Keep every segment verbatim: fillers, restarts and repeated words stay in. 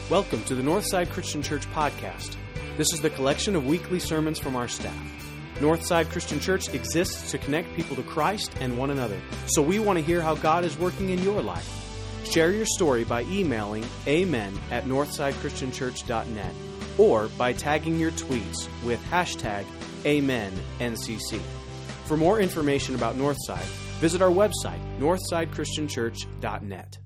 Welcome to the Northside Christian Church podcast. This is the collection of weekly sermons from our staff. Northside Christian Church exists to connect people to Christ and one another. So we want to hear how God is working in your life. Share your story by emailing amen at northsidechristianchurch.net or by tagging your tweets with hashtag AmenNCC. For more information about Northside, visit our website, northside christian church dot net.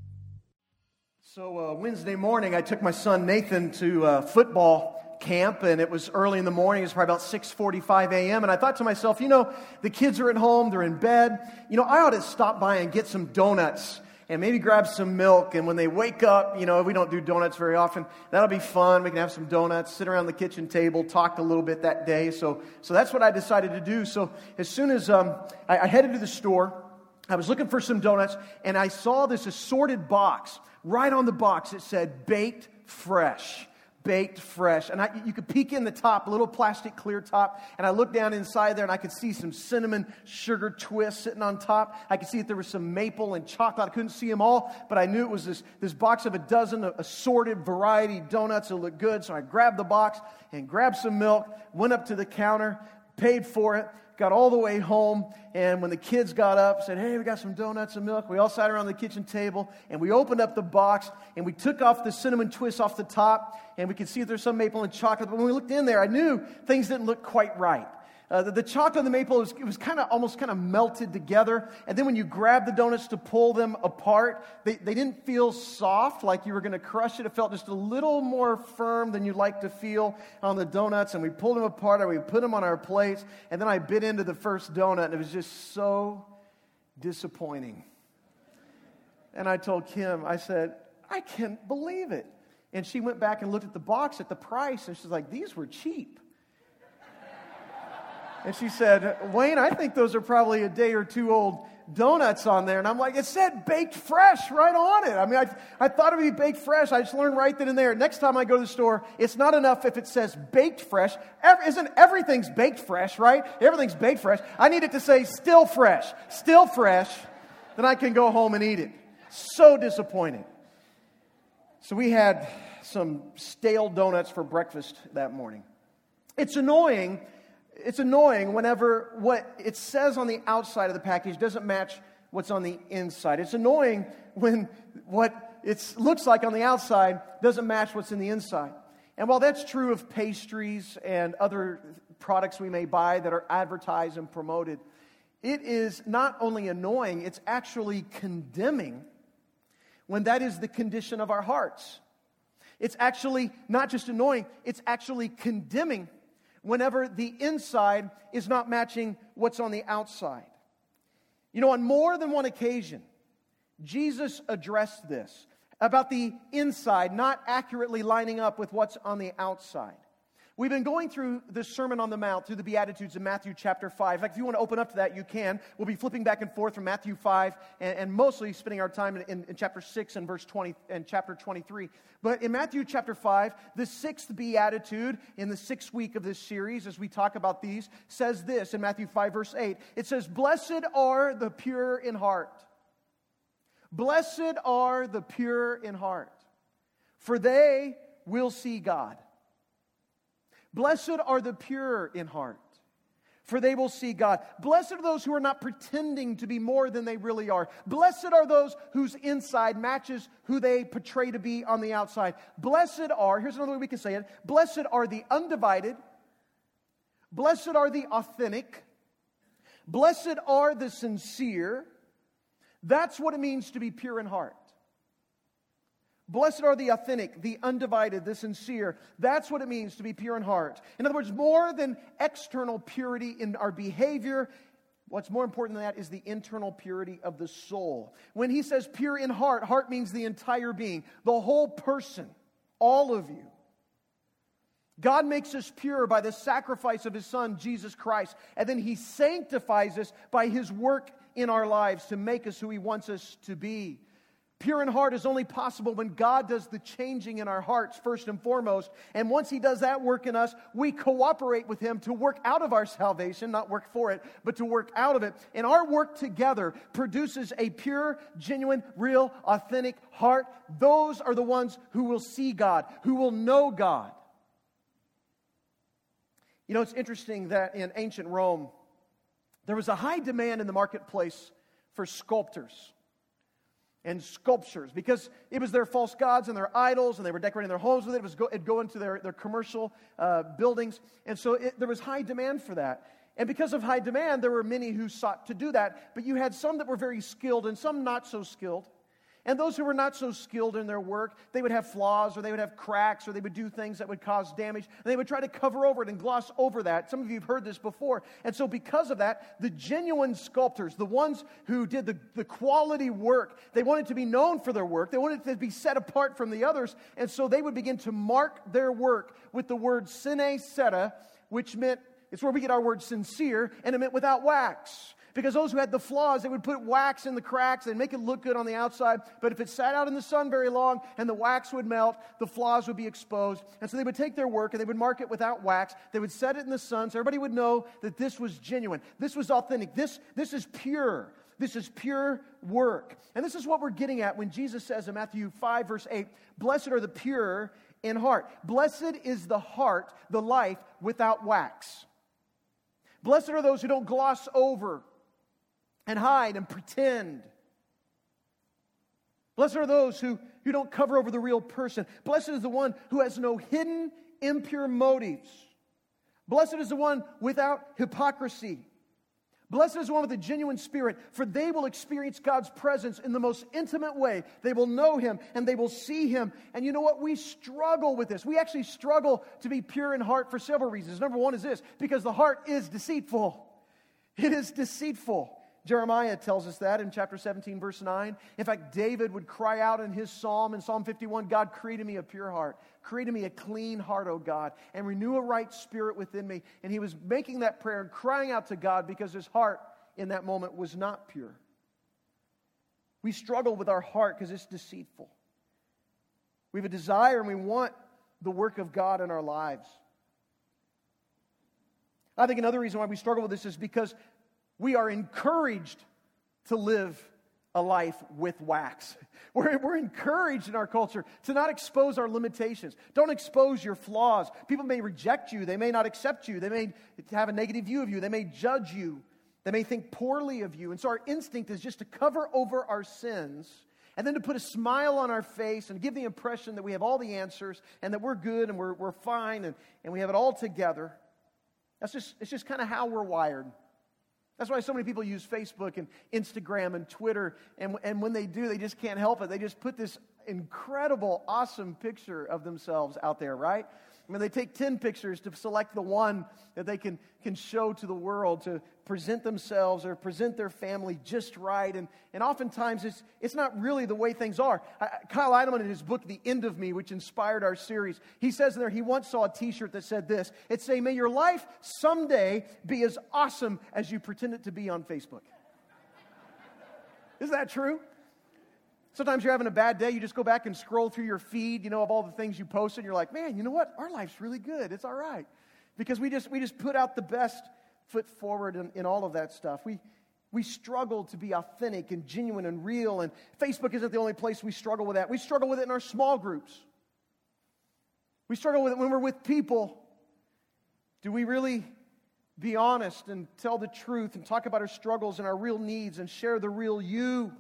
So uh, Wednesday morning, I took my son Nathan to uh, football camp, and it was early in the morning. It was probably about six forty-five a.m., and I thought to myself, you know, the kids are at home, they're in bed. You know, I ought to stop by and get some donuts and maybe grab some milk, and when they wake up, you know, we don't do donuts very often. That'll be fun. We can have some donuts, sit around the kitchen table, talk a little bit that day. So so that's what I decided to do. So as soon as um, I, I headed to the store, I was looking for some donuts, and I saw this assorted box. Right on the box, it said, baked fresh. Baked fresh. And I, you could peek in the top, a little plastic clear top, and I looked down inside there, and I could see some cinnamon sugar twists sitting on top. I could see that there was some maple and chocolate. I couldn't see them all, but I knew it was this, this box of a dozen assorted variety donuts that looked good. So I grabbed the box and grabbed some milk, went up to the counter, paid for it, got all the way home, and when the kids got up, said, hey, we got some donuts and milk. We all sat around the kitchen table, and we opened up the box, and we took off the cinnamon twist off the top, and we could see if there's some maple and chocolate. But when we looked in there, I knew things didn't look quite right. Uh, the, the chocolate and the maple, was, it was kind of almost kind of melted together. And then when you grab the donuts to pull them apart, they, they didn't feel soft like you were going to crush it. It felt just a little more firm than you'd like to feel on the donuts. And we pulled them apart and we put them on our plates. And then I bit into the first donut, and it was just so disappointing. And I told Kim, I said, I can't believe it. And she went back and looked at the box at the price, and she's like, these were cheap. And she said, Wayne, I think those are probably a day or two old donuts on there. And I'm like, it said baked fresh right on it. I mean, I, I thought it would be baked fresh. I just learned right then and there. Next time I go to the store, it's not enough if it says baked fresh. Every, isn't everything's baked fresh, right? Everything's baked fresh. I need it to say still fresh, still fresh. Then I can go home and eat it. So disappointing. So we had some stale donuts for breakfast that morning. It's annoying It's annoying whenever what it says on the outside of the package doesn't match what's on the inside. It's annoying when what it looks like on the outside doesn't match what's in the inside. And while that's true of pastries and other products we may buy that are advertised and promoted, it is not only annoying, it's actually condemning when that is the condition of our hearts. It's actually not just annoying, it's actually condemning whenever the inside is not matching what's on the outside. You know, on more than one occasion, Jesus addressed this about the inside not accurately lining up with what's on the outside. We've been going through the Sermon on the Mount, through the Beatitudes in Matthew chapter five. In fact, if you want to open up to that, you can. We'll be flipping back and forth from Matthew five and, and mostly spending our time in, in, in chapter six and verse twenty and chapter twenty-three. But in Matthew chapter five, the sixth Beatitude in the sixth week of this series, as we talk about these, says this in Matthew five, verse eight. It says, blessed are the pure in heart. Blessed are the pure in heart, for they will see God. Blessed are the pure in heart, for they will see God. Blessed are those who are not pretending to be more than they really are. Blessed are those whose inside matches who they portray to be on the outside. Blessed are, here's another way we can say it, blessed are the undivided. Blessed are the authentic. Blessed are the sincere. That's what it means to be pure in heart. Blessed are the authentic, the undivided, the sincere. That's what it means to be pure in heart. In other words, more than external purity in our behavior, what's more important than that is the internal purity of the soul. When he says pure in heart, heart means the entire being, the whole person, all of you. God makes us pure by the sacrifice of His Son, Jesus Christ, and then He sanctifies us by His work in our lives to make us who He wants us to be. Pure in heart is only possible when God does the changing in our hearts first and foremost. And once He does that work in us, we cooperate with Him to work out of our salvation, not work for it, but to work out of it. And our work together produces a pure, genuine, real, authentic heart. Those are the ones who will see God, who will know God. You know, it's interesting that in ancient Rome, there was a high demand in the marketplace for sculptors and sculptures, because it was their false gods and their idols, and they were decorating their homes with it. It was go, it'd go into their, their commercial uh, buildings, and so it, there was high demand for that. And because of high demand, there were many who sought to do that, but you had some that were very skilled and some not so skilled. And those who were not so skilled in their work, they would have flaws, or they would have cracks, or they would do things that would cause damage. And they would try to cover over it and gloss over that. Some of you have heard this before. And so because of that, the genuine sculptors, the ones who did the, the quality work, they wanted to be known for their work. They wanted to be set apart from the others. And so they would begin to mark their work with the word sine cera, which meant, it's where we get our word sincere, and it meant without wax. Because those who had the flaws, they would put wax in the cracks and make it look good on the outside. But if it sat out in the sun very long and the wax would melt, the flaws would be exposed. And so they would take their work and they would mark it without wax. They would set it in the sun so everybody would know that this was genuine. This was authentic. This, this is pure. This is pure work. And this is what we're getting at when Jesus says in Matthew five, verse eight, "Blessed are the pure in heart." Blessed is the heart, the life without wax. Blessed are those who don't gloss over and hide and pretend. Blessed are those who, who don't cover over the real person. Blessed is the one who has no hidden, impure motives. Blessed is the one without hypocrisy. Blessed is the one with a genuine spirit, for they will experience God's presence in the most intimate way. They will know Him and they will see Him. And you know what? We struggle with this. We actually struggle to be pure in heart for several reasons. Number one is this, because the heart is deceitful. It is deceitful. Jeremiah tells us that in chapter seventeen, verse nine. In fact, David would cry out in his psalm, in Psalm fifty-one, "God, create in me a pure heart. Create in me a clean heart, O God, and renew a right spirit within me." And he was making that prayer and crying out to God because his heart in that moment was not pure. We struggle with our heart because it's deceitful. We have a desire and we want the work of God in our lives. I think another reason why we struggle with this is because we are encouraged to live a life with wax. We're, we're encouraged in our culture to not expose our limitations. Don't expose your flaws. People may reject you. They may not accept you. They may have a negative view of you. They may judge you. They may think poorly of you. And so our instinct is just to cover over our sins and then to put a smile on our face and give the impression that we have all the answers and that we're good and we're, we're fine and, and we have it all together. That's just, it's just kind of how we're wired. That's why so many people use Facebook and Instagram and Twitter, and, and when they do, they just can't help it. They just put this incredible, awesome picture of themselves out there, right? I mean, they take ten pictures to select the one that they can, can show to the world to present themselves or present their family just right. And, and oftentimes, it's, it's not really the way things are. I, Kyle Idleman, in his book, The End of Me, which inspired our series, he says in there, he once saw a t-shirt that said this. It say, "May your life someday be as awesome as you pretend it to be on Facebook." Isn't that true? Sometimes you're having a bad day, you just go back and scroll through your feed, you know, of all the things you posted, and you're like, man, you know what? Our life's really good. It's all right. Because we just we just put out the best foot forward in, in all of that stuff. We we struggle to be authentic and genuine and real, and Facebook isn't the only place we struggle with that. We struggle with it in our small groups. We struggle with it when we're with people. Do we really be honest and tell the truth and talk about our struggles and our real needs and share the real you?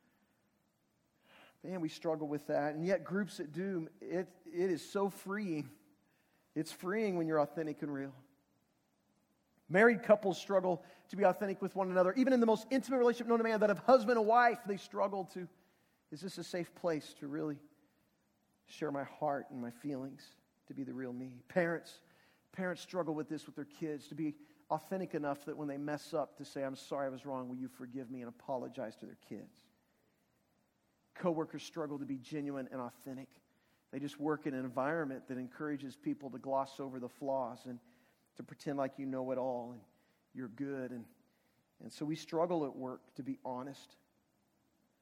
Man, we struggle with that. And yet groups that do, it, it is so freeing. It's freeing when you're authentic and real. Married couples struggle to be authentic with one another. Even in the most intimate relationship known to man, that of husband and wife, they struggle to, is this a safe place to really share my heart and my feelings, to be the real me? Parents, parents struggle with this with their kids, to be authentic enough that when they mess up, to say, "I'm sorry, I was wrong. Will you forgive me?" and apologize to their kids. Coworkers struggle to be genuine and authentic. They just work in an environment that encourages people to gloss over the flaws and to pretend like you know it all and you're good. And, and so we struggle at work to be honest.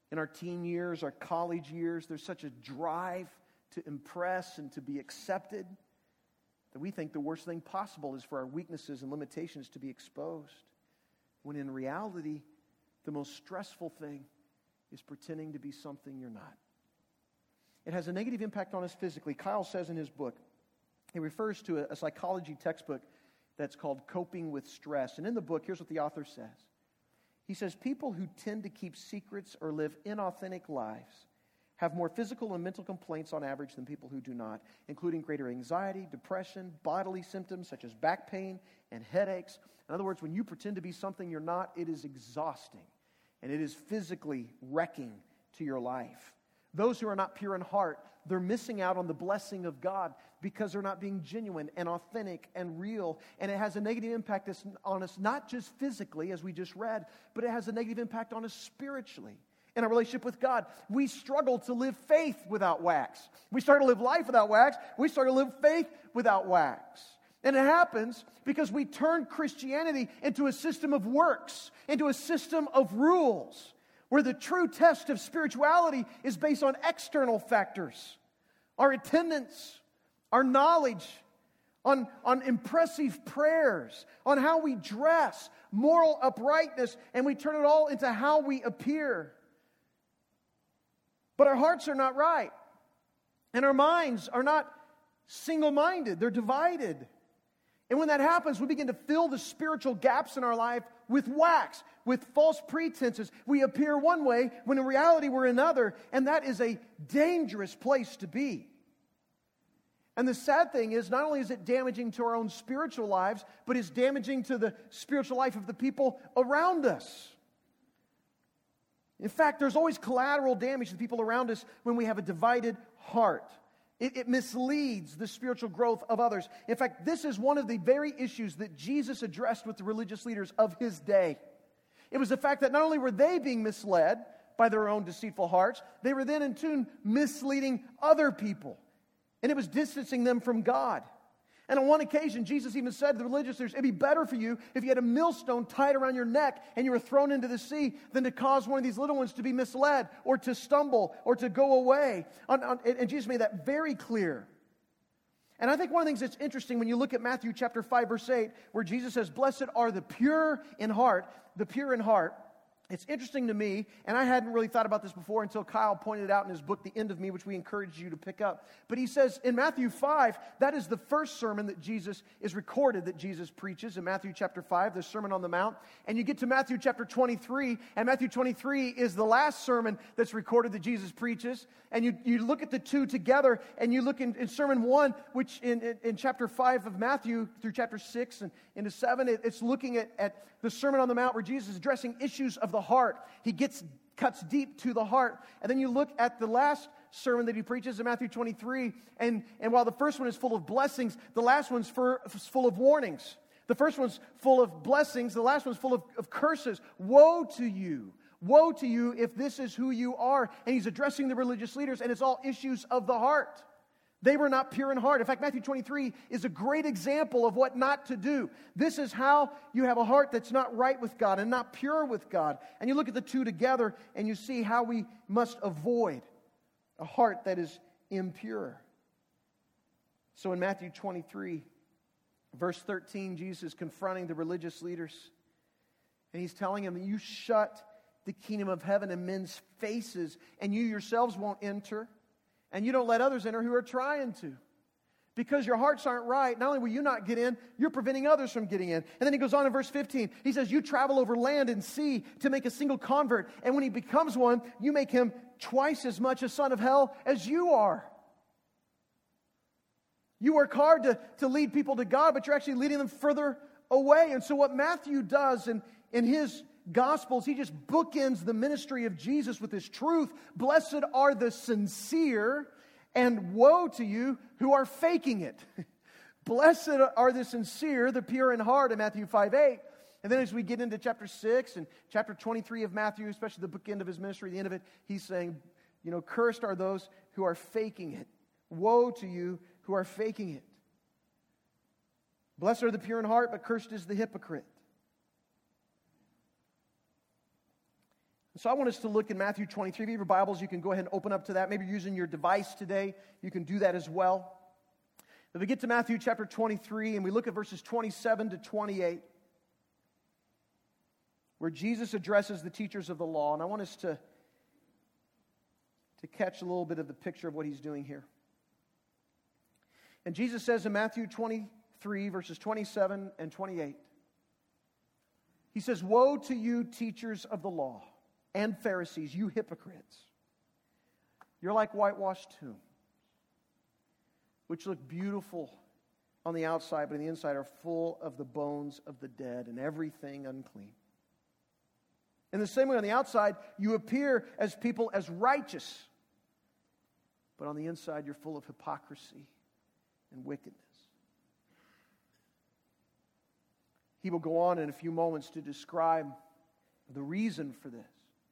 In our teen years, our college years, there's such a drive to impress and to be accepted that we think the worst thing possible is for our weaknesses and limitations to be exposed. When in reality, the most stressful thing is pretending to be something you're not. It has a negative impact on us physically. Kyle says in his book, he refers to a, a psychology textbook that's called Coping with Stress. And in the book, here's what the author says. He says, people who tend to keep secrets or live inauthentic lives have more physical and mental complaints on average than people who do not, including greater anxiety, depression, bodily symptoms such as back pain and headaches. In other words, when you pretend to be something you're not, it is exhausting and it is physically wrecking to your life. Those who are not pure in heart, they're missing out on the blessing of God because they're not being genuine and authentic and real. And it has a negative impact on us, not just physically, as we just read, but it has a negative impact on us spiritually. In our relationship with God, we struggle to live faith without wax. We start to live life without wax. We start to live faith without wax. And it happens because we turn Christianity into a system of works, into a system of rules, where the true test of spirituality is based on external factors. Our attendance, our knowledge, on, on impressive prayers, on how we dress, moral uprightness, and we turn it all into how we appear. But our hearts are not right. And our minds are not single-minded. They're divided. And when that happens, we begin to fill the spiritual gaps in our life with wax, with false pretenses. We appear one way when in reality we're another, and that is a dangerous place to be. And the sad thing is, not only is it damaging to our own spiritual lives, but it's damaging to the spiritual life of the people around us. In fact, there's always collateral damage to the people around us when we have a divided heart. It, it misleads the spiritual growth of others. In fact, this is one of the very issues that Jesus addressed with the religious leaders of His day. It was the fact that not only were they being misled by their own deceitful hearts, they were then in turn misleading other people. And it was distancing them from God. And on one occasion, Jesus even said to the religious leaders, it'd be better for you if you had a millstone tied around your neck and you were thrown into the sea than to cause one of these little ones to be misled or to stumble or to go away. On, on, and Jesus made that very clear. And I think one of the things that's interesting when you look at Matthew chapter five, verse eight, where Jesus says, blessed are the pure in heart, the pure in heart. It's interesting to me, and I hadn't really thought about this before until Kyle pointed it out in his book, The End of Me, which we encourage you to pick up. But he says in Matthew five, that is the first sermon that Jesus is recorded that Jesus preaches in Matthew chapter five, the Sermon on the Mount. And you get to Matthew chapter twenty-three, and Matthew twenty-three is the last sermon that's recorded that Jesus preaches. And you, you look at the two together, and you look in, in Sermon one, which in, in, in chapter five of Matthew through chapter six and into seven, it, it's looking at, at the Sermon on the Mount where Jesus is addressing issues of the heart. He gets cuts deep to the heart. And then you look at the last sermon that he preaches in Matthew twenty-three, and, and while the first one is full of blessings, the last one's for, full of warnings. The first one's full of blessings, the last one's full of, of curses. Woe to you! Woe to you if this is who you are. And he's addressing the religious leaders, and it's all issues of the heart. They were not pure in heart. In fact, Matthew twenty-three is a great example of what not to do. This is how you have a heart that's not right with God and not pure with God. And you look at the two together and you see how we must avoid a heart that is impure. So in Matthew twenty-three, verse thirteen, Jesus is confronting the religious leaders. And he's telling them that you shut the kingdom of heaven in men's faces, and you yourselves won't enter. And you don't let others enter who are trying to. Because your hearts aren't right, not only will you not get in, you're preventing others from getting in. And then he goes on in verse fifteen. He says, you travel over land and sea to make a single convert. And when he becomes one, you make him twice as much a son of hell as you are. You work hard to, to lead people to God, but you're actually leading them further away. And so what Matthew does in, in his Gospels, he just bookends the ministry of Jesus with this truth. Blessed are the sincere, and woe to you who are faking it. Blessed are the sincere, the pure in heart, in Matthew five eight. And then as we get into chapter six and chapter twenty-three of Matthew, especially the bookend of his ministry, the end of it, he's saying, you know, cursed are those who are faking it. Woe to you who are faking it. Blessed are the pure in heart, but cursed is the hypocrite. So I want us to look in Matthew twenty-three. If you have your Bibles, you can go ahead and open up to that. Maybe you're using your device today. You can do that as well. If we get to Matthew chapter twenty-three and we look at verses twenty-seven to twenty-eight, where Jesus addresses the teachers of the law. And I want us to, to catch a little bit of the picture of what he's doing here. And Jesus says in Matthew twenty-three, verses twenty-seven and twenty-eight, he says, "Woe to you, teachers of the law and Pharisees, you hypocrites! You're like whitewashed tombs, which look beautiful on the outside, but on the inside are full of the bones of the dead and everything unclean. In the same way, on the outside, you appear as people as righteous, but on the inside, you're full of hypocrisy and wickedness." He will go on in a few moments to describe the reason for this.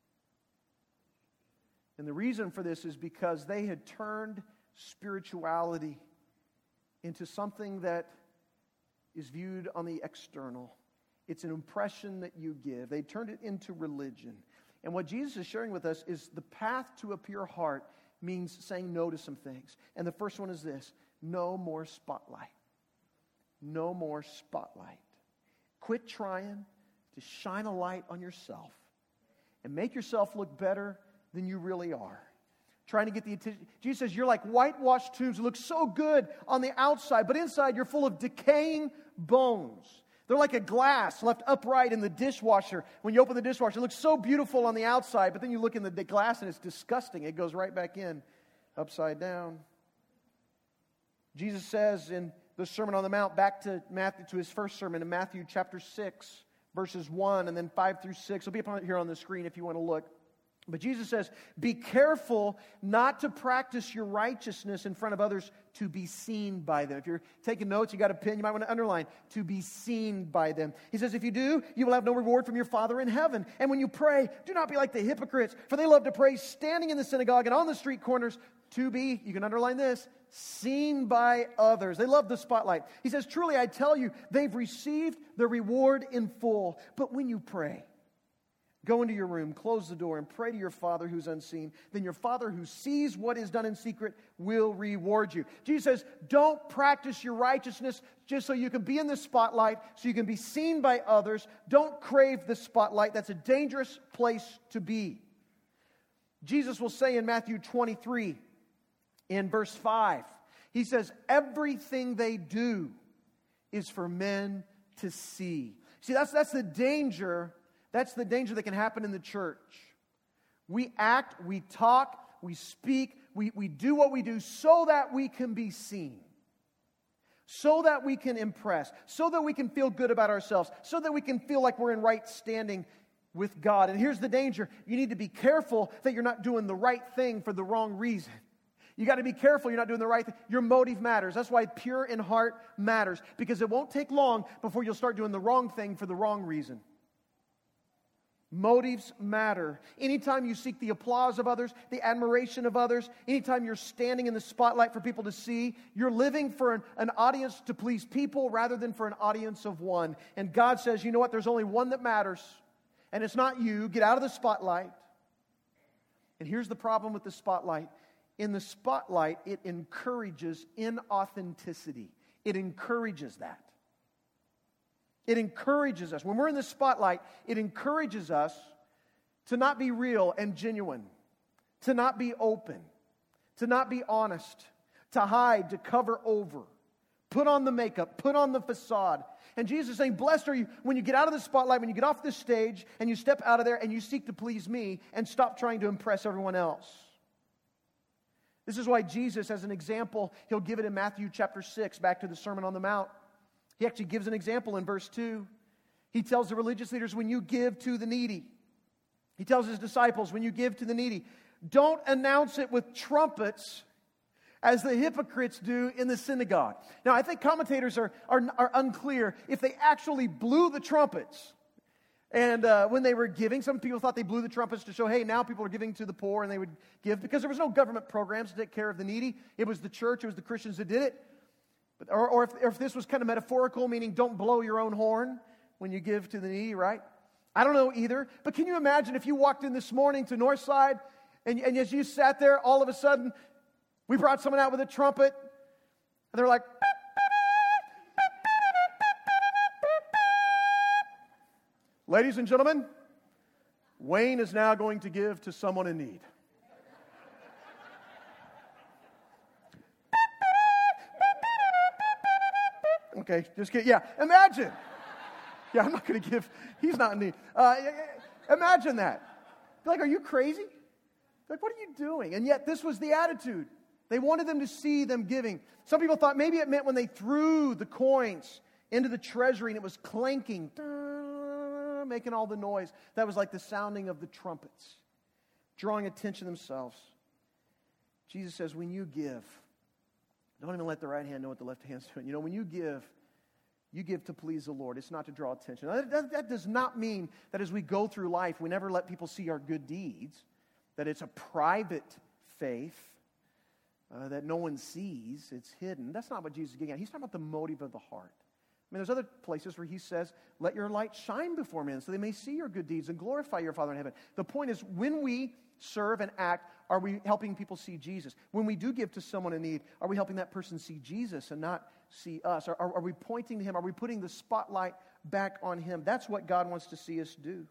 And the reason for this is because they had turned spirituality into something that is viewed on the external. It's an impression that you give. They turned it into religion. And what Jesus is sharing with us is the path to a pure heart means saying no to some things. And the first one is this: no more spotlight. No more spotlight. Quit trying to shine a light on yourself and make yourself look better than you really are. Trying to get the attention. Jesus says you're like whitewashed tombs. It looks so good on the outside, but inside you're full of decaying bones. They're like a glass left upright in the dishwasher. When you open the dishwasher, it looks so beautiful on the outside, but then you look in the glass and it's disgusting. It goes right back in, upside down. Jesus says in the Sermon on the Mount, back to Matthew, to his first sermon in Matthew chapter six, verses one and then five through six. It'll be up here on the screen if you want to look. But Jesus says, "Be careful not to practice your righteousness in front of others to be seen by them." If you're taking notes, you got a pen, you might want to underline, "to be seen by them." He says, "If you do, you will have no reward from your Father in heaven. And when you pray, do not be like the hypocrites, for they love to pray standing in the synagogue and on the street corners to be," you can underline this, "seen by others." They love the spotlight. He says, "Truly I tell you, they've received the reward in full. But when you pray, go into your room, close the door, and pray to your Father who's unseen. Then your Father who sees what is done in secret will reward you." Jesus says, don't practice your righteousness just so you can be in the spotlight, so you can be seen by others. Don't crave the spotlight. That's a dangerous place to be. Jesus will say in Matthew twenty-three, in verse five, he says, everything they do is for men to see. See, that's, that's the danger That's the danger that can happen in the church. We act, we talk, we speak, we, we do what we do so that we can be seen. So that we can impress. So that we can feel good about ourselves. So that we can feel like we're in right standing with God. And here's the danger. You need to be careful that you're not doing the right thing for the wrong reason. You got to be careful you're not doing the right thing. Your motive matters. That's why pure in heart matters. Because it won't take long before you'll start doing the wrong thing for the wrong reason. Motives matter. Anytime you seek the applause of others, the admiration of others, anytime you're standing in the spotlight for people to see, you're living for an, an audience to please people rather than for an audience of one. And God says, you know what, there's only one that matters, and it's not you. Get out of the spotlight. And here's the problem with the spotlight. In the spotlight, it encourages inauthenticity. It encourages that. It encourages us. When we're in the spotlight, it encourages us to not be real and genuine, to not be open, to not be honest, to hide, to cover over, put on the makeup, put on the facade. And Jesus is saying, blessed are you when you get out of the spotlight, when you get off the stage, and you step out of there and you seek to please me and stop trying to impress everyone else. This is why Jesus, as an example, he'll give it in Matthew chapter six, back to the Sermon on the Mount. He actually gives an example in verse two. He tells the religious leaders, when you give to the needy. He tells his disciples, when you give to the needy, don't announce it with trumpets as the hypocrites do in the synagogue. Now, I think commentators are, are, are unclear if they actually blew the trumpets. And uh, when they were giving, some people thought they blew the trumpets to show, hey, now people are giving to the poor, and they would give, because there was no government programs to take care of the needy. It was the church, it was the Christians that did it. But, or, or, if, or if this was kind of metaphorical, meaning don't blow your own horn when you give to the needy, right? I don't know either. But can you imagine if you walked in this morning to Northside, and, and as you sat there, all of a sudden, we brought someone out with a trumpet, and they're like, ladies and gentlemen, Wayne is now going to give to someone in need. Okay, just kidding. Yeah, imagine. Yeah, I'm not going to give. He's not in need. Uh, imagine that. They're like, are you crazy? They're like, what are you doing? And yet, this was the attitude. They wanted them to see them giving. Some people thought maybe it meant when they threw the coins into the treasury and it was clanking, making all the noise. That was like the sounding of the trumpets, drawing attention to themselves. Jesus says, when you give, don't even let the right hand know what the left hand's doing. You know, when you give, you give to please the Lord. It's not to draw attention. Now, that, that does not mean that as we go through life, we never let people see our good deeds, that it's a private faith uh, that no one sees. It's hidden. That's not what Jesus is getting at. He's talking about the motive of the heart. I mean, there's other places where he says, let your light shine before men so they may see your good deeds and glorify your Father in heaven. The point is, when we serve and act, are we helping people see Jesus? When we do give to someone in need, are we helping that person see Jesus and not see us? Are, are, are we pointing to him? Are we putting the spotlight back on him? That's what God wants to see us do.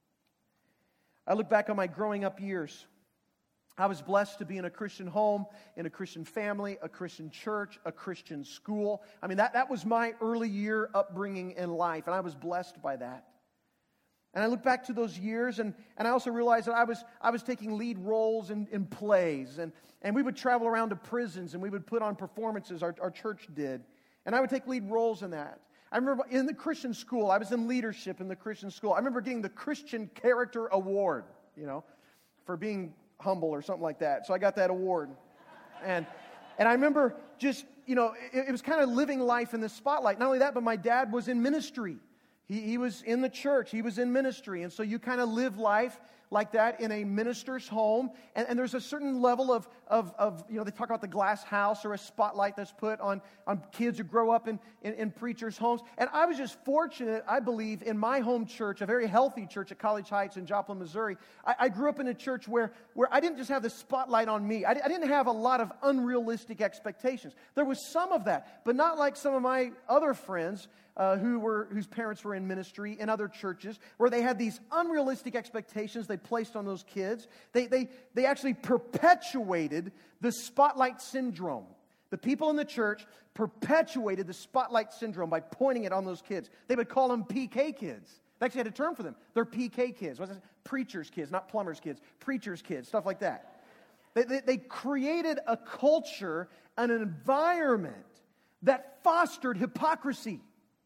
I look back on my growing up years. I was blessed to be in a Christian home, in a Christian family, a Christian church, a Christian school. I mean, that, that was my early year upbringing in life, and I was blessed by that. And I look back to those years, and, and I also realized that I was I was taking lead roles in, in plays, and, and we would travel around to prisons, and we would put on performances, our, our church did, and I would take lead roles in that. I remember in the Christian school, I was in leadership in the Christian school. I remember getting the Christian Character Award, you know, for being humble or something like that. So I got that award. And and I remember just, you know, it, it was kind of living life in the spotlight. Not only that, but my dad was in ministry. He, he was in the church. He was in ministry. And so you kind of live life like that in a minister's home. And, and there's a certain level of, of, of, you know, they talk about the glass house or a spotlight that's put on, on kids who grow up in, in, in preachers' homes. And I was just fortunate, I believe, in my home church, a very healthy church at College Heights in Joplin, Missouri. I, I grew up in a church where, where I didn't just have the spotlight on me. I, I didn't have a lot of unrealistic expectations. There was some of that, but not like some of my other friends Uh, who were whose parents were in ministry in other churches, where they had these unrealistic expectations they placed on those kids. They they they actually perpetuated the spotlight syndrome. The people in the church perpetuated the spotlight syndrome by pointing it on those kids. They would call them P K kids. They actually had a term for them. They're P K kids. What's that? Preachers' kids, not plumbers' kids. Preachers' kids, stuff like that. They, they, they created a culture, an environment that fostered hypocrisy.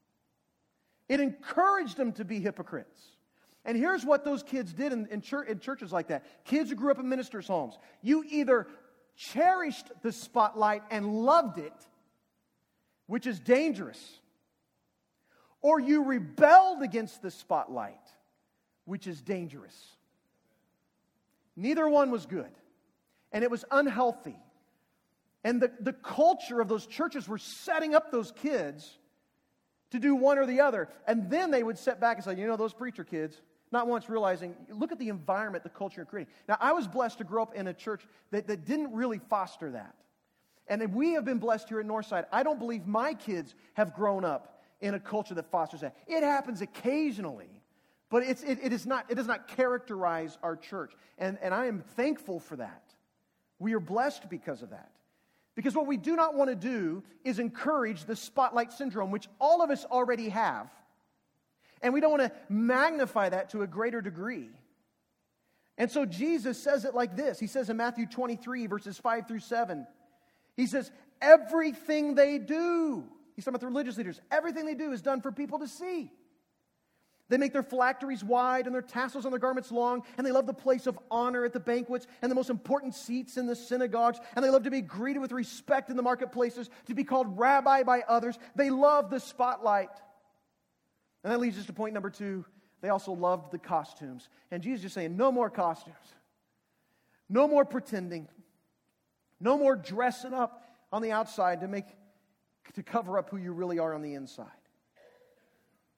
It encouraged them to be hypocrites. And here's what those kids did in, in, church, in churches like that. Kids who grew up in ministers' homes. You either cherished the spotlight and loved it, which is dangerous, or you rebelled against the spotlight, which is dangerous. Neither one was good. And it was unhealthy. And the, the culture of those churches were setting up those kids to do one or the other. And then they would sit back and say, you know, those preacher kids, not once realizing, look at the environment, the culture you're creating. Now, I was blessed to grow up in a church that, that didn't really foster that. And we have been blessed here at Northside. I don't believe my kids have grown up in a culture that fosters that. It happens occasionally, but it's, it, it, is not, it does not characterize our church. And, and I am thankful for that. We are blessed because of that. Because what we do not want to do is encourage the spotlight syndrome, which all of us already have. And we don't want to magnify that to a greater degree. And so Jesus says it like this. He says in Matthew twenty-three, verses five through seven, he says, everything they do, he's talking about the religious leaders, everything they do is done for people to see. They make their phylacteries wide and their tassels on their garments long, and they love the place of honor at the banquets and the most important seats in the synagogues, and they love to be greeted with respect in the marketplaces, to be called rabbi by others. They love the spotlight. And that leads us to point number two. They also loved the costumes. And Jesus is saying, no more costumes. No more pretending. No more dressing up on the outside to make to cover up who you really are on the inside.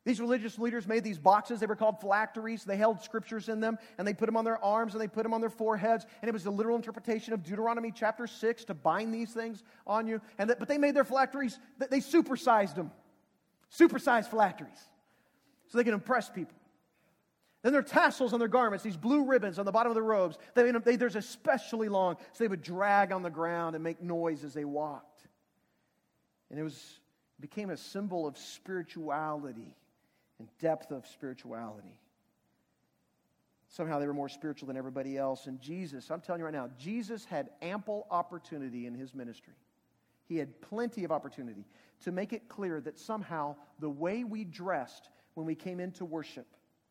These religious leaders made these boxes. They were called phylacteries. They held scriptures in them, and they put them on their arms, and they put them on their foreheads. And it was the literal interpretation of Deuteronomy chapter six to bind these things on you. And that, but they made their phylacteries, they supersized them. Supersized phylacteries. So they could impress people. Then their tassels on their garments, these blue ribbons on the bottom of their robes, they, they, there's especially long, so they would drag on the ground and make noise as they walked. And it was it became a symbol of spirituality and depth of spirituality. Somehow they were more spiritual than everybody else. And Jesus, I'm telling you right now, Jesus had ample opportunity in his ministry. He had plenty of opportunity to make it clear that somehow the way we dressed when we came into worship,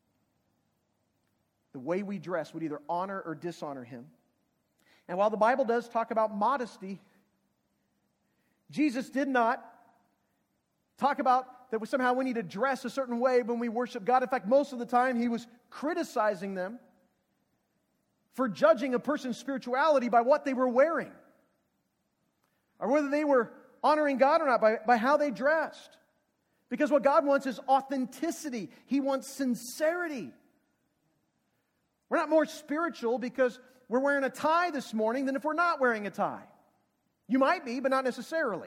the way we dressed would either honor or dishonor him. And while the Bible does talk about modesty, Jesus did not talk about that somehow we need to dress a certain way when we worship God. In fact, most of the time he was criticizing them for judging a person's spirituality by what they were wearing, or whether they were honoring God or not by, by how they dressed. Because what God wants is authenticity. He wants sincerity. We're not more spiritual because we're wearing a tie this morning than if we're not wearing a tie. You might be, but not necessarily.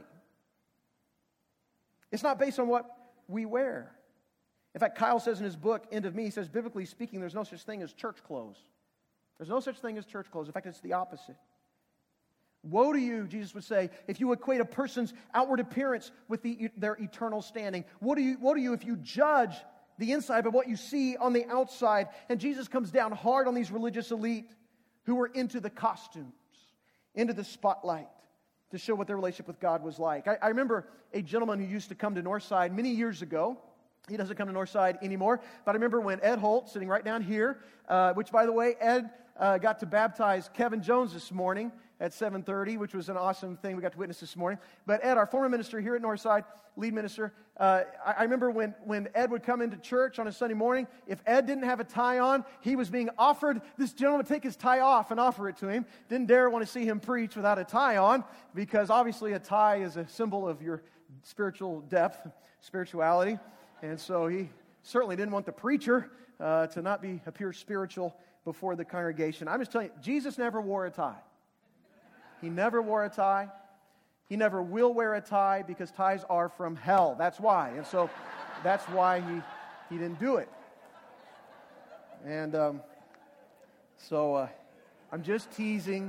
It's not based on what we wear. In fact, Kyle says in his book, End of Me, he says, biblically speaking, there's no such thing as church clothes. There's no such thing as church clothes. In fact, it's the opposite. Woe to you, Jesus would say, if you equate a person's outward appearance with the, their eternal standing. Woe to you, woe to you if you judge the inside by what you see on the outside. And Jesus comes down hard on these religious elite who were into the costumes, into the spotlight, to show what their relationship with God was like. I, I remember a gentleman who used to come to Northside many years ago. He doesn't come to Northside anymore. But I remember when Ed Holt, sitting right down here, uh, which, by the way, Ed uh, got to baptize Kevin Jones this morning at seven thirty, which was an awesome thing we got to witness this morning. But Ed, our former minister here at Northside, lead minister, uh, I, I remember when, when Ed would come into church on a Sunday morning, if Ed didn't have a tie on, he was being offered, this gentleman would take his tie off and offer it to him. Didn't dare want to see him preach without a tie on, because obviously a tie is a symbol of your spiritual depth, spirituality. And so he certainly didn't want the preacher uh, to not be appear spiritual before the congregation. I'm just telling you, Jesus never wore a tie. He never wore a tie. He never will wear a tie because ties are from hell. That's why. And so that's why he, he didn't do it. And um, so uh, I'm just teasing.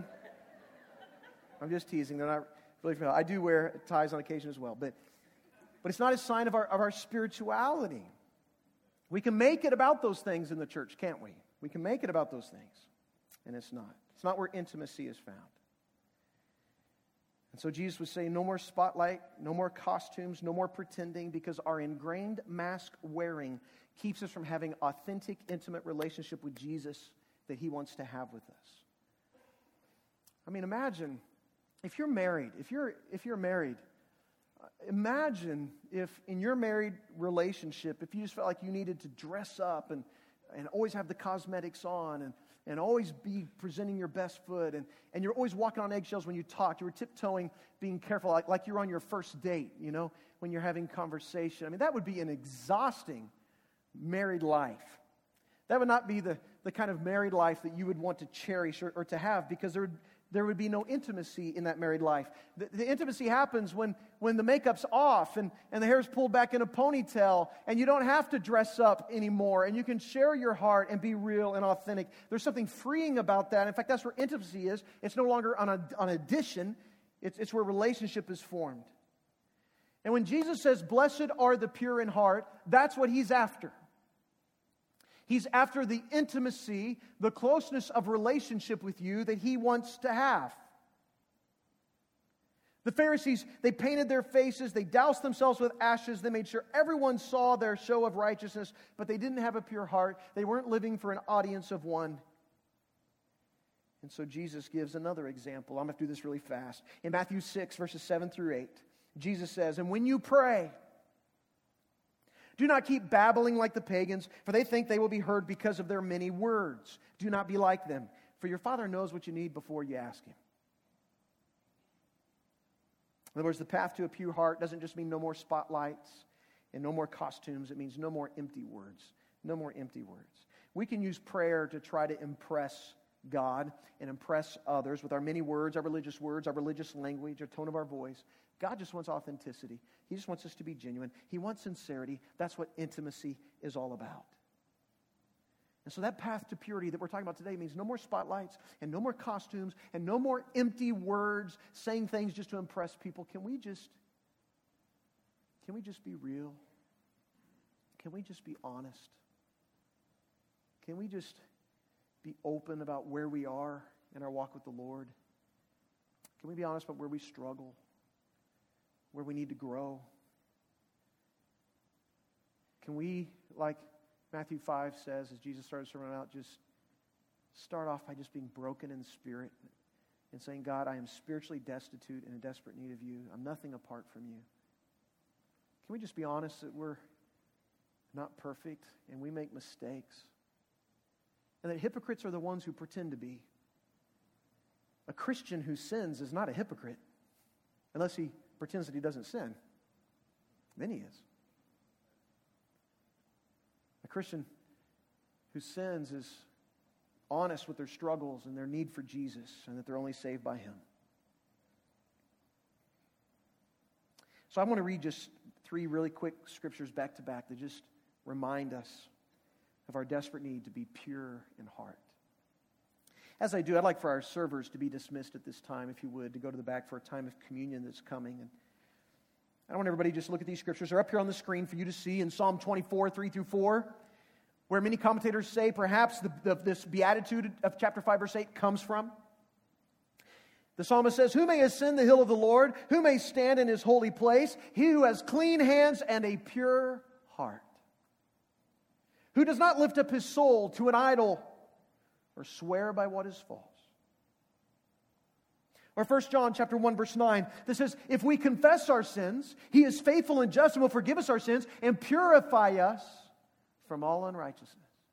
I'm just teasing. They're not really from hell. I do wear ties on occasion as well. But, but it's not a sign of our, of our spirituality. We can make it about those things in the church, can't we? We can make it about those things. And it's not. It's not where intimacy is found. And so Jesus was saying, no more spotlight, no more costumes, no more pretending, because our ingrained mask wearing keeps us from having authentic, intimate relationship with Jesus that he wants to have with us. I mean, imagine if you're married, if you're if you're married, imagine if in your married relationship, if you just felt like you needed to dress up and, and always have the cosmetics on and and always be presenting your best foot, and, and you're always walking on eggshells when you talk. You were tiptoeing, being careful, like, like you're on your first date, you know, when you're having conversation. I mean, that would be an exhausting married life. That would not be the, the kind of married life that you would want to cherish or, or to have, because there would, there would be no intimacy in that married life. The, the intimacy happens when, when the makeup's off and, and the hair's pulled back in a ponytail, and you don't have to dress up anymore, and you can share your heart and be real and authentic. There's something freeing about that. In fact, that's where intimacy is. It's no longer on a, on addition. It's, it's where relationship is formed. And when Jesus says, blessed are the pure in heart, that's what he's after. He's after the intimacy, the closeness of relationship with you that he wants to have. The Pharisees, they painted their faces, they doused themselves with ashes, they made sure everyone saw their show of righteousness, but they didn't have a pure heart. They weren't living for an audience of one. And so Jesus gives another example. I'm going to do this really fast. In Matthew six, verses seven through eight, Jesus says, and when you pray, do not keep babbling like the pagans, for they think they will be heard because of their many words. Do not be like them, for your Father knows what you need before you ask him. In other words, the path to a pure heart doesn't just mean no more spotlights and no more costumes. It means no more empty words. No more empty words. We can use prayer to try to impress God and impress others with our many words, our religious words, our religious language, our tone of our voice. God just wants authenticity. He just wants us to be genuine. He wants sincerity. That's what intimacy is all about. And so that path to purity that we're talking about today means no more spotlights and no more costumes and no more empty words saying things just to impress people. Can we just, can we just be real? Can we just be honest? Can we just be open about where we are in our walk with the Lord? Can we be honest about where we struggle, where we need to grow? Can we, like Matthew five says, as Jesus started serving out, just start off by just being broken in spirit and saying, God, I am spiritually destitute and in desperate need of you. I'm nothing apart from you. Can we just be honest that we're not perfect and we make mistakes? And that hypocrites are the ones who pretend to be. A Christian who sins is not a hypocrite unless he pretends that he doesn't sin. Then he is. A Christian who sins is honest with their struggles and their need for Jesus and that they're only saved by Him. So I want to read just three really quick scriptures back to back that just remind us of our desperate need to be pure in heart. As I do, I'd like for our servers to be dismissed at this time, if you would, to go to the back for a time of communion that's coming. And I want everybody to just look at these scriptures. They're up here on the screen for you to see in Psalm twenty-four, three through four, where many commentators say perhaps the, the, this beatitude of chapter five, verse eight comes from. The psalmist says, "Who may ascend the hill of the Lord? Who may stand in His holy place? He who has clean hands and a pure heart. Who does not lift up his soul to an idol or swear by what is false." Or First John chapter one, verse nine, that says, "If we confess our sins, He is faithful and just and will forgive us our sins and purify us from all unrighteousness."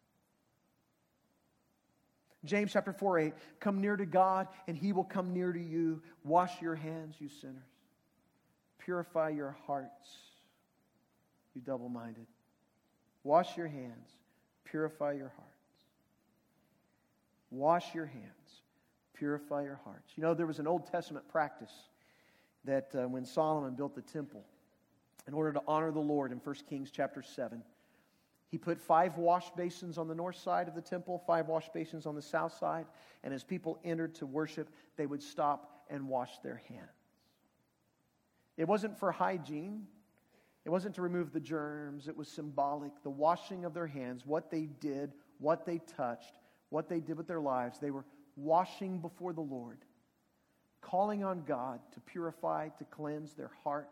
James chapter four, eight, "Come near to God and He will come near to you. Wash your hands, you sinners. Purify your hearts, you double-minded." Wash your hands. Purify your hearts. Wash your hands. Purify your hearts. You know, there was an Old Testament practice that uh, when Solomon built the temple, in order to honor the Lord in First Kings chapter seven, he put five wash basins on the north side of the temple, five wash basins on the south side, and as people entered to worship, they would stop and wash their hands. It wasn't for hygiene. It wasn't to remove the germs. It was symbolic. The washing of their hands, what they did, what they touched, what they did with their lives. They were washing before the Lord, calling on God to purify, to cleanse their hearts.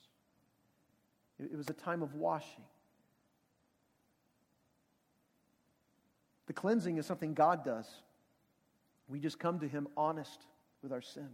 It was a time of washing. The cleansing is something God does. We just come to Him honest with our sin.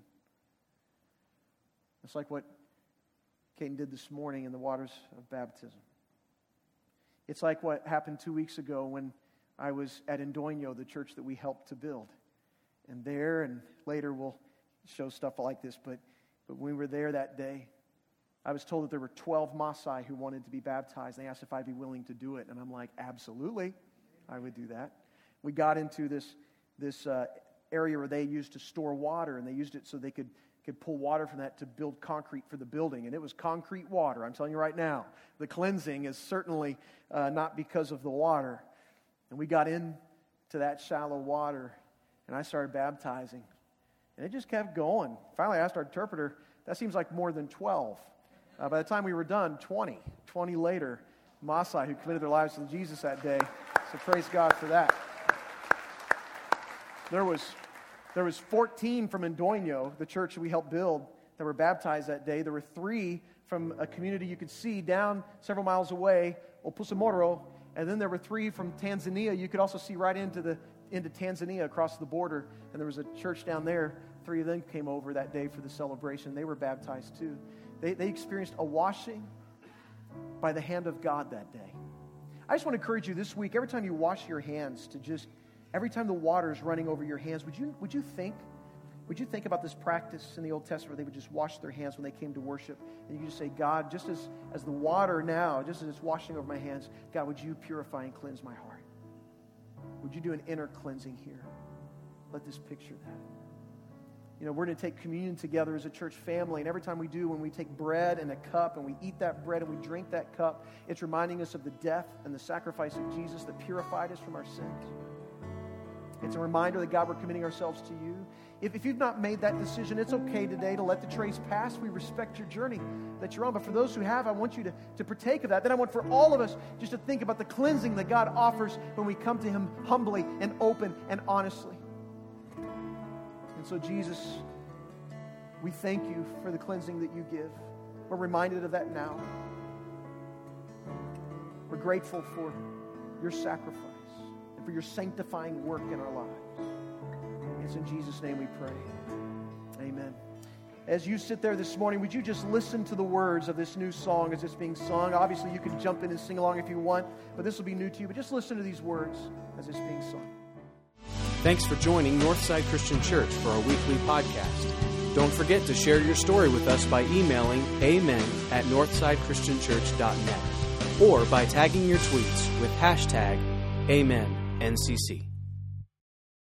It's like what Caden did this morning in the waters of baptism. It's like what happened two weeks ago when I was at Endoño, the church that we helped to build. And there, and later we'll show stuff like this, but, but when we were there that day, I was told that there were twelve Maasai who wanted to be baptized. They asked if I'd be willing to do it, and I'm like, absolutely, I would do that. We got into this, this uh, area where they used to store water, and they used it so they could could pull water from that to build concrete for the building. And it was concrete water. I'm telling you right now, the cleansing is certainly uh, not because of the water. And we got into that shallow water, and I started baptizing. And it just kept going. Finally, I asked our interpreter, that seems like more than twelve. Uh, by the time we were done, twenty. twenty later, Maasai who committed their lives to Jesus that day. So praise God for that. There was... There was fourteen from Endoño, the church that we helped build, that were baptized that day. There were three from a community you could see down several miles away, Opusamoro, and then there were three from Tanzania. You could also see right into the into Tanzania across the border, and there was a church down there. Three of them came over that day for the celebration. They were baptized too. They, they experienced a washing by the hand of God that day. I just want to encourage you this week, every time you wash your hands, to just... Every time the water is running over your hands, would you would you think Would you think about this practice in the Old Testament where they would just wash their hands when they came to worship? And you just say, God, just as, as the water now, just as it's washing over my hands, God, would you purify and cleanse my heart? Would you do an inner cleansing here? Let this picture that. You know, we're going to take communion together as a church family, and every time we do, when we take bread and a cup and we eat that bread and we drink that cup, it's reminding us of the death and the sacrifice of Jesus that purified us from our sins. It's a reminder that, God, we're committing ourselves to you. If, if you've not made that decision, it's okay today to let the trays pass. We respect your journey that you're on. But for those who have, I want you to, to partake of that. Then I want for all of us just to think about the cleansing that God offers when we come to him humbly and open and honestly. And so, Jesus, we thank you for the cleansing that you give. We're reminded of that now. We're grateful for your sacrifice and for your sanctifying work in our lives. It's in Jesus' name we pray. Amen. As you sit there this morning, would you just listen to the words of this new song as it's being sung? Obviously, you can jump in and sing along if you want, but this will be new to you. But just listen to these words as it's being sung. Thanks for joining Northside Christian Church for our weekly podcast. Don't forget to share your story with us by emailing amen at northside christian church dot net or by tagging your tweets with hashtag Amen N C C.